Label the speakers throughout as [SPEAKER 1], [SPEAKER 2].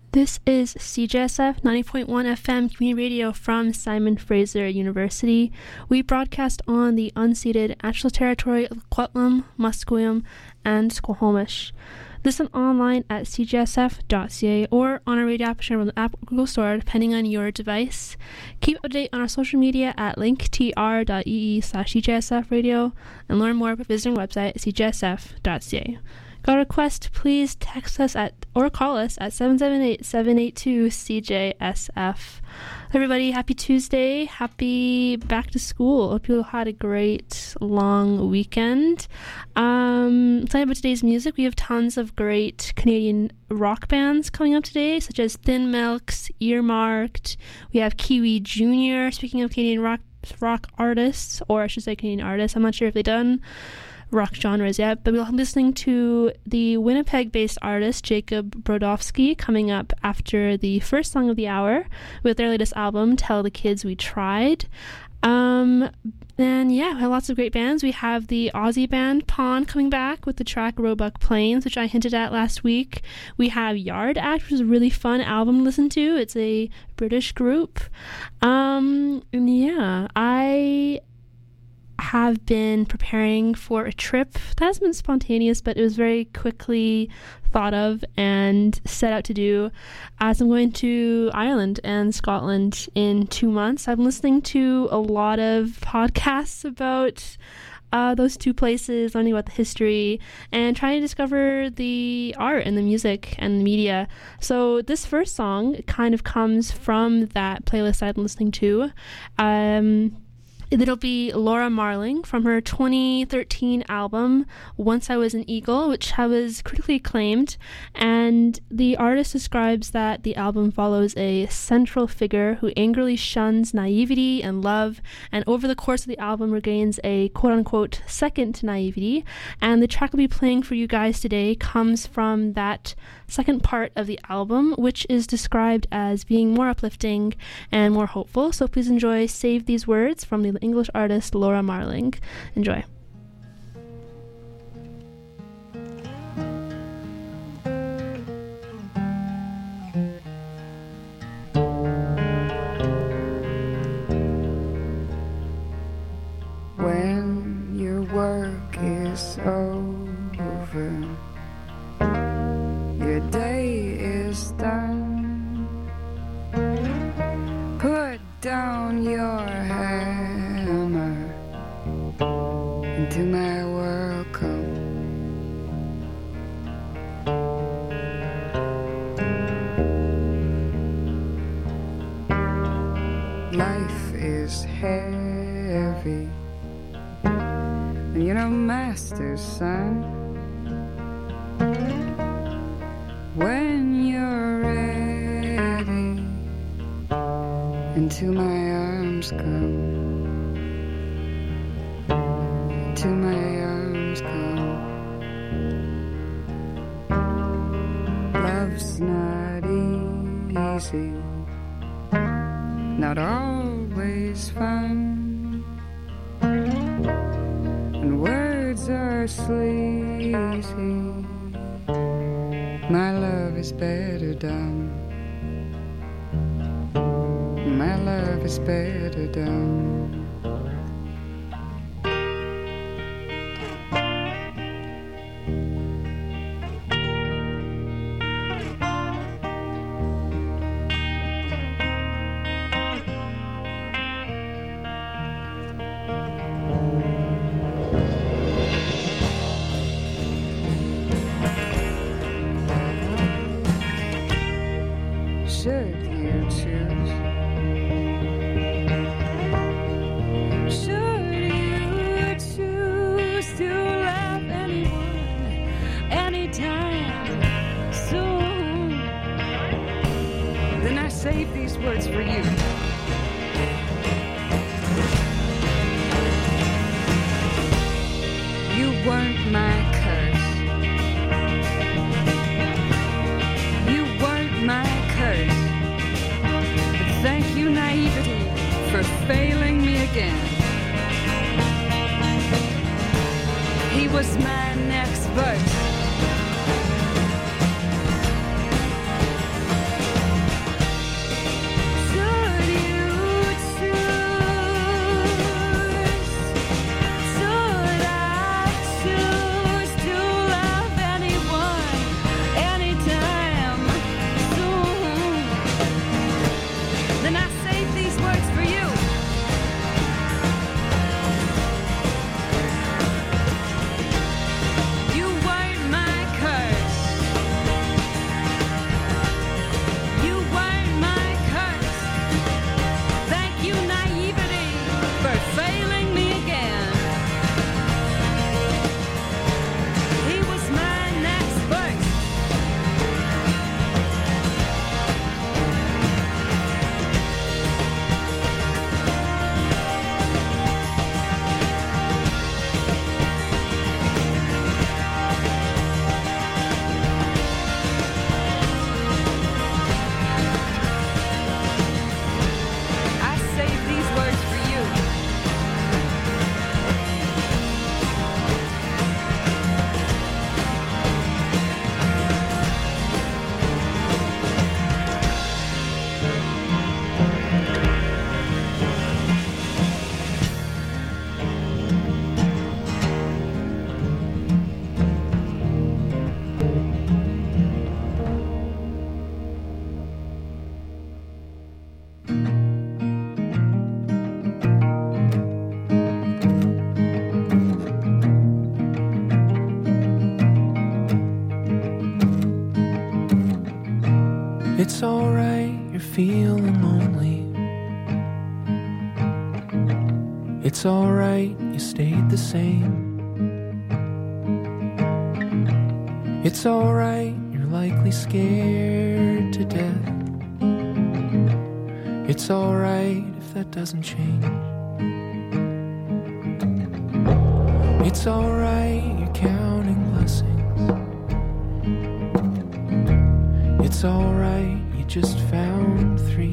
[SPEAKER 1] This is CJSF 90.1 FM Community Radio from Simon Fraser University. We broadcast on the unceded ancestral territory of Kwetlam, Musqueam, and Squamish. Listen online at cjsf.ca or on our radio app on the app or Google Store, depending on your device. Keep up to date on our social media at linktr.ee/cjsf radio and learn more by visiting our website at cjsf.ca. Got a request, please text us or call us at 778-782-CJSF. Everybody, happy Tuesday. Happy back to school. Hope you had a great long weekend. Talking about today's music, we have tons of great Canadian rock bands coming up today, such as Thin Milks, Earmarked. We have Kiwi Jr. Speaking of Canadian rock artists, or I should say Canadian artists, I'm not sure if they've done rock genres yet, but we'll be listening to the Winnipeg-based artist Jacob Brodowski coming up after the first song of the hour with their latest album, Tell the Kids We Tried. And yeah, we have lots of great bands. We have the Aussie band Pawn coming back with the track Roebuck Plains, which I hinted at last week. We have Yard Act, which is a really fun album to listen to. It's a British group. And yeah, I have been preparing for a trip that has been spontaneous, but it was very quickly thought of and set out to do, as I'm going to Ireland and Scotland in 2 months. I'm listening to a lot of podcasts about those two places, learning about the history and trying to discover the art and the music and the media. So this first song kind of comes from that playlist I've been listening to. It'll be Laura Marling from her 2013 album, Once I Was an Eagle, which was critically acclaimed. And the artist describes that the album follows a central figure who angrily shuns naivety and love, and over the course of the album regains a quote-unquote second to naivety. And the track I'll be playing for you guys today comes from that second part of the album, which is described as being more uplifting and more hopeful. So please enjoy Save These Words from the English artist Laura Marling. Enjoy.
[SPEAKER 2] When your work is over, your day is done, put down your hammer, into my world come. Life is heavy, and you're no master's son. When you're ready, into my arms come, into my arms come. Love's not easy, not always fun, and words are sleazy. My love is better done. My love is better done. Should you choose? Should you choose to love anyone, anytime, soon? Then I save these words for you. You weren't my curse. You weren't my curse. But thank you, naivety, for failing me again. He was my next verse.
[SPEAKER 3] It's alright, you're feeling lonely. It's alright, you stayed the same. It's alright, you're likely scared to death. It's alright if that doesn't change. It's alright, you're counting blessings. It's alright, you just found 3.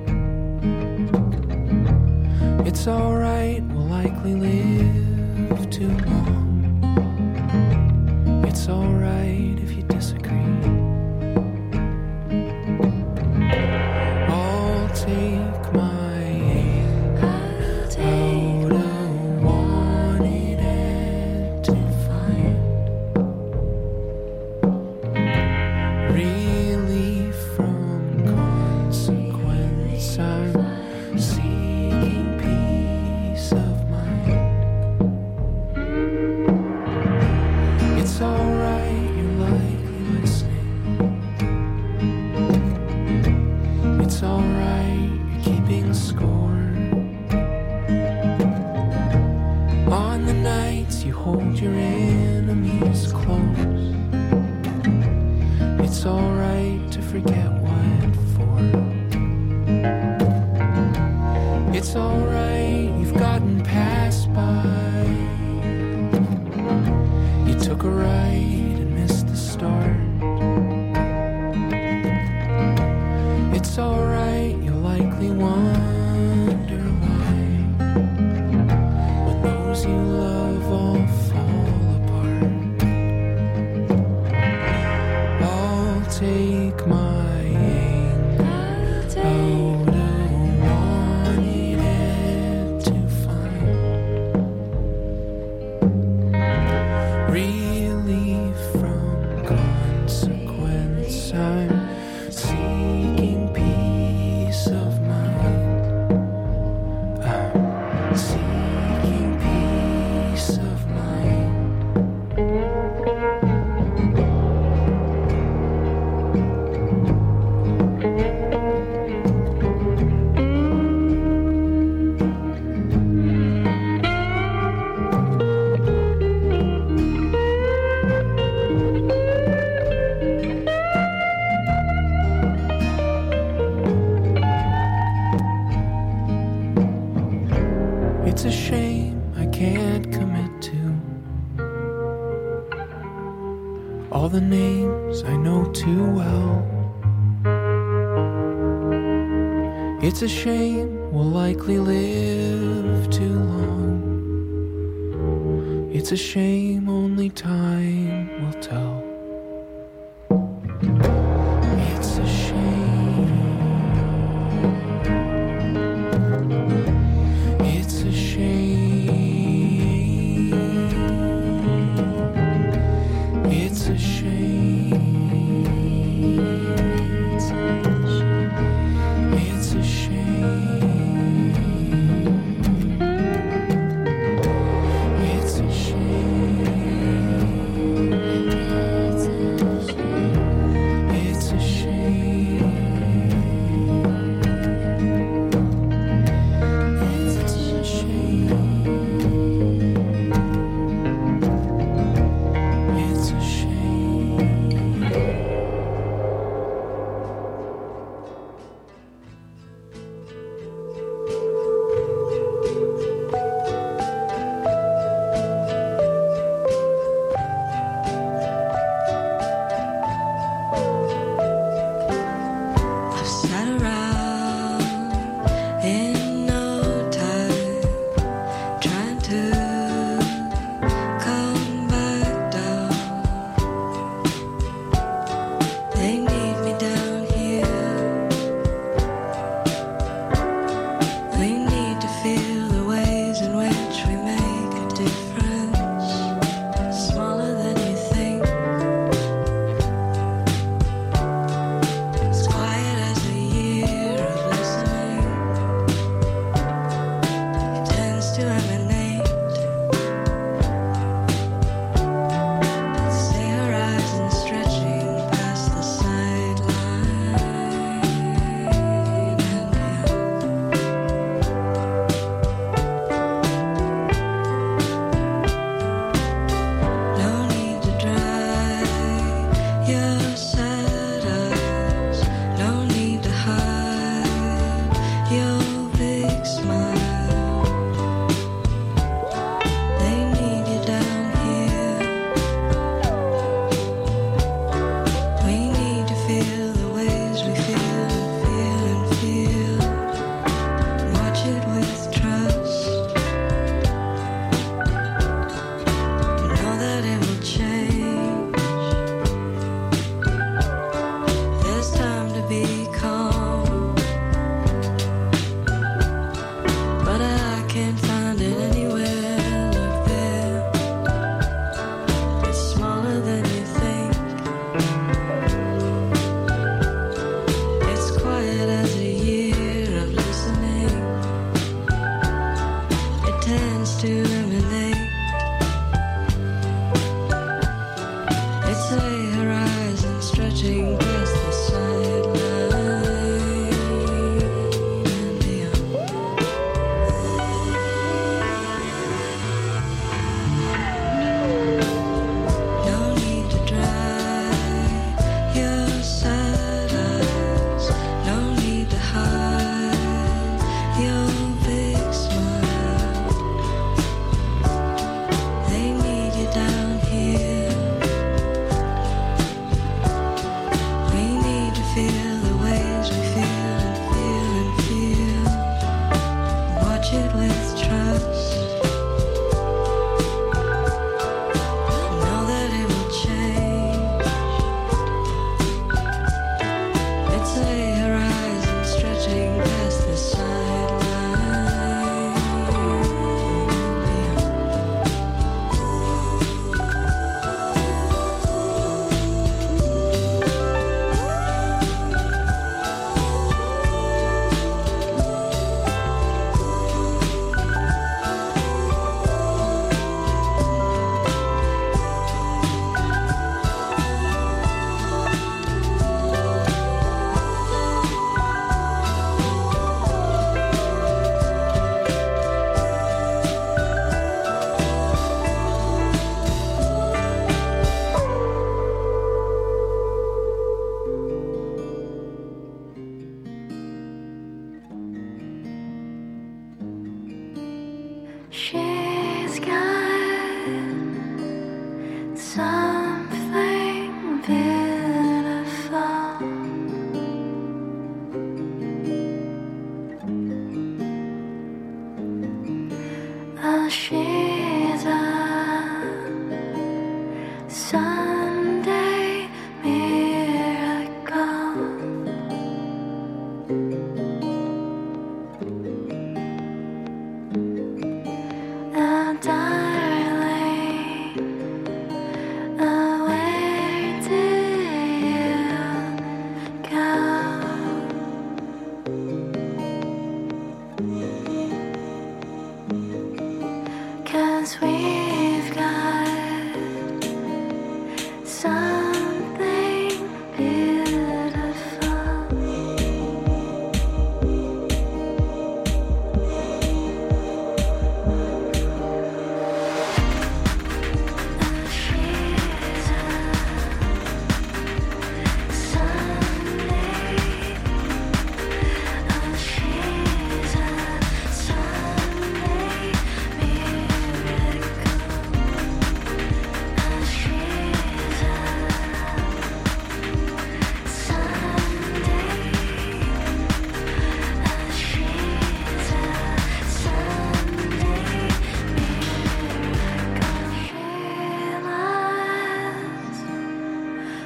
[SPEAKER 3] It's alright, we'll likely live too long. It's alright if you disagree. I'll take my aim out of wanted and to find relief from consequence. I'm seeking peace of mind. It's alright, you're likely listening. It's alright, you're keeping score. On the nights you hold your enemies close. It's alright to forget what for. It's alright, you've gotten passed by. You took a right and missed the start. It's alright, you'll likely wonder why when those you love all fall apart. I'll take my aim out of wanted and to find relief from consequence. I'm seeking peace of mind. I'm seeking peace of mind. It's a shame I can't commit to all the names I know too well. It's a shame we'll likely live too long. It's a shame only time will tell. It's a shame. It's a shame. It's a shame. It's a shame. It's a shame.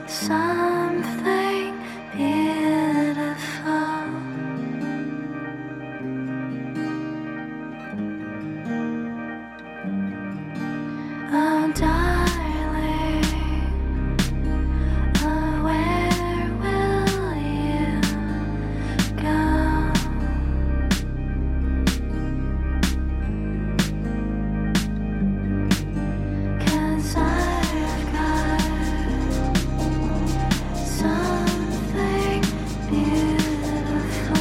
[SPEAKER 4] something beautiful. Oh, darling, oh, where will you go? 'Cause I've got something beautiful.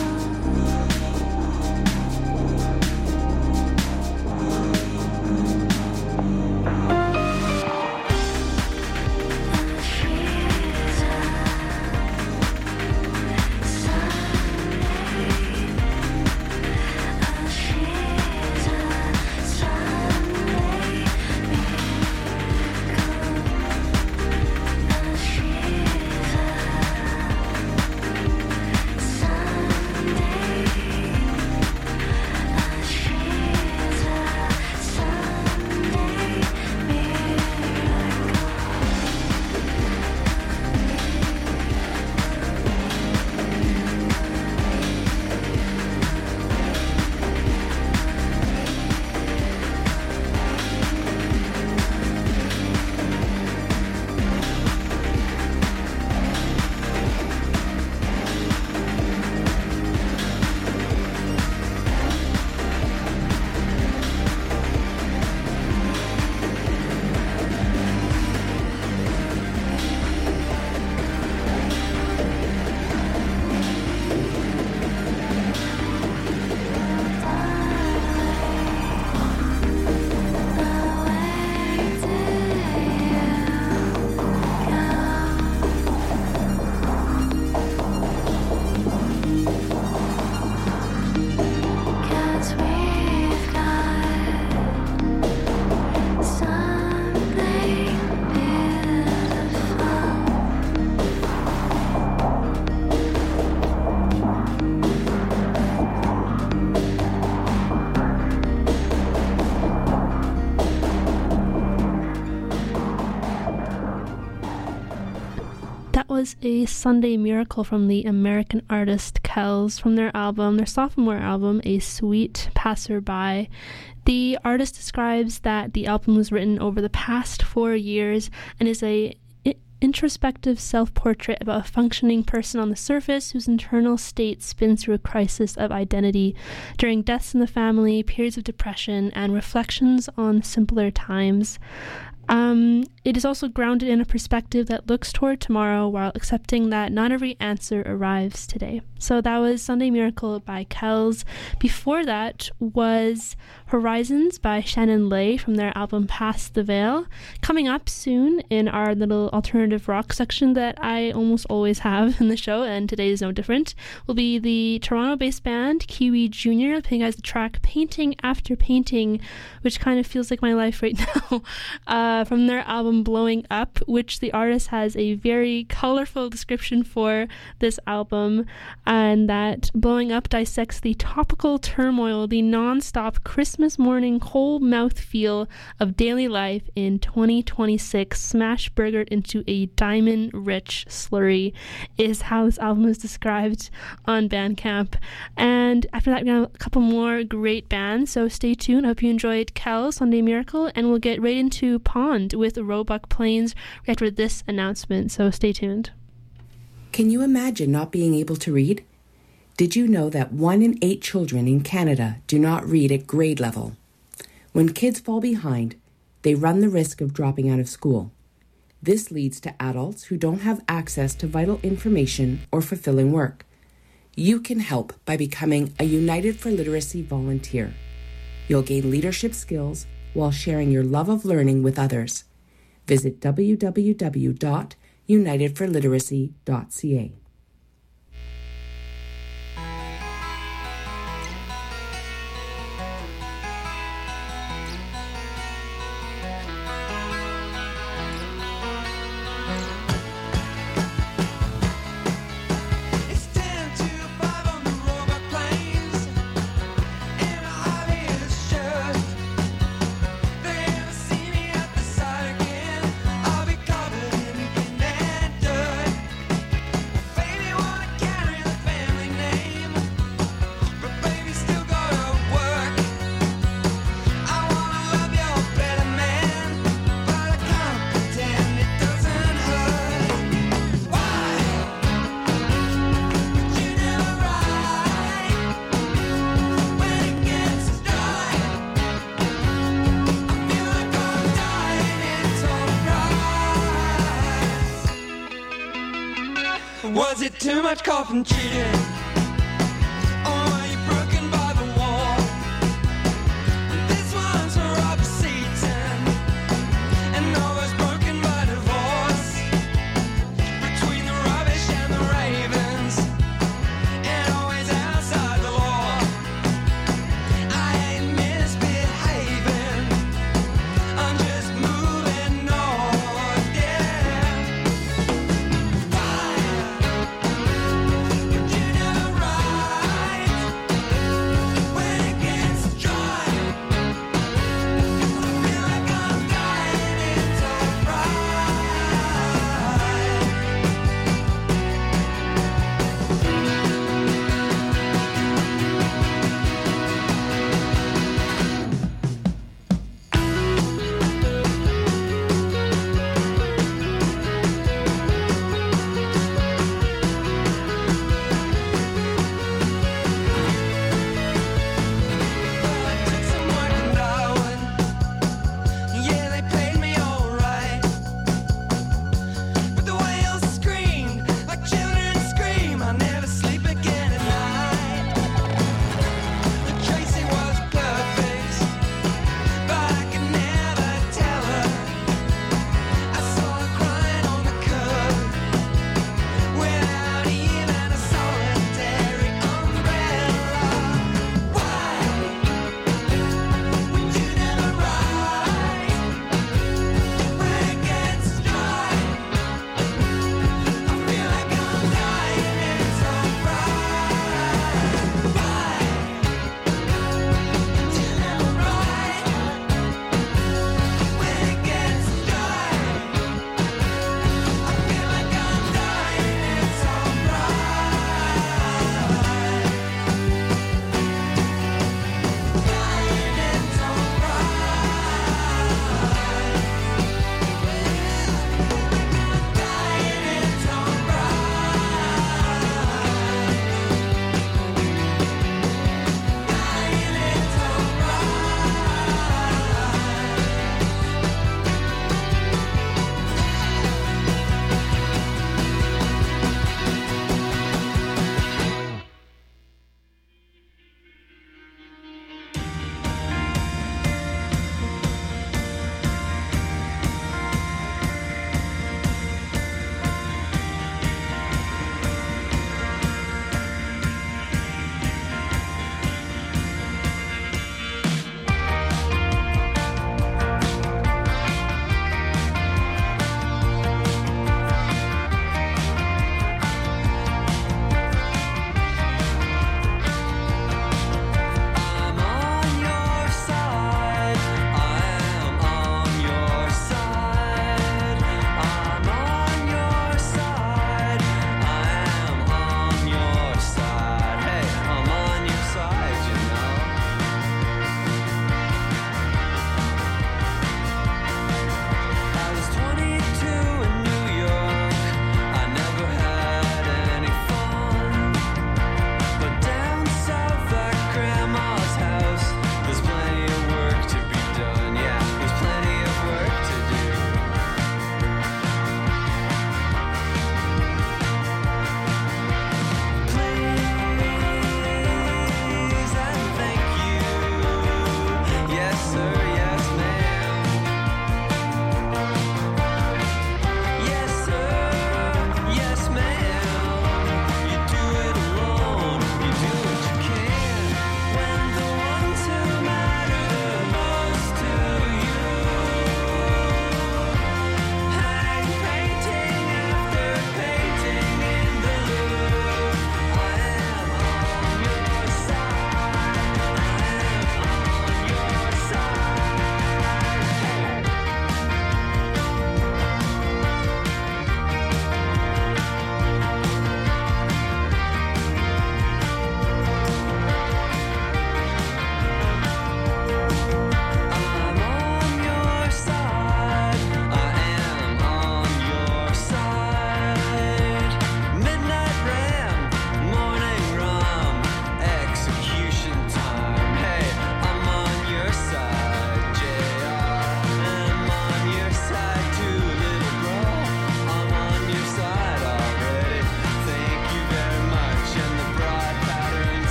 [SPEAKER 1] That was a Sunday Miracle from the American artist Kells from their sophomore album, A Sweet Passerby. The artist describes that the album was written over the past 4 years and is a introspective self-portrait about a functioning person on the surface whose internal state spins through a crisis of identity during deaths in the family, periods of depression, and reflections on simpler times. It is also grounded in a perspective that looks toward tomorrow while accepting that not every answer arrives today. So that was Sunday Miracle by Kells. Before that was Horizons by Shannon Lay from their album Past the Veil. Coming up soon in our little alternative rock section that I almost always have in the show, and today is no different, will be the Toronto-based band Kiwi Jr. playing you guys the track Painting After Painting, which kind of feels like my life right now, from their album Blowing Up, which the artist has a very colorful description for this album, and that Blowing Up dissects the topical turmoil, the non-stop Christmas morning cold mouth feel of daily life in 2026, smash burgered into a diamond-rich slurry, is how this album is described on Bandcamp. And after that, we have a couple more great bands, so stay tuned. I hope you enjoyed Kells, Sunday Miracle, and we'll get right into Pond with Roebuck Plains right after this announcement, so stay tuned.
[SPEAKER 5] Can you imagine not being able to read? Did you know that 1 in 8 children in Canada do not read at grade level? When kids fall behind, they run the risk of dropping out of school. This leads to adults who don't have access to vital information or fulfilling work. You can help by becoming a United for Literacy volunteer. You'll gain leadership skills while sharing your love of learning with others. Visit www.unitedforliteracy.ca.
[SPEAKER 6] I'll be covered in dust.
[SPEAKER 3] Was it too much cough and treating?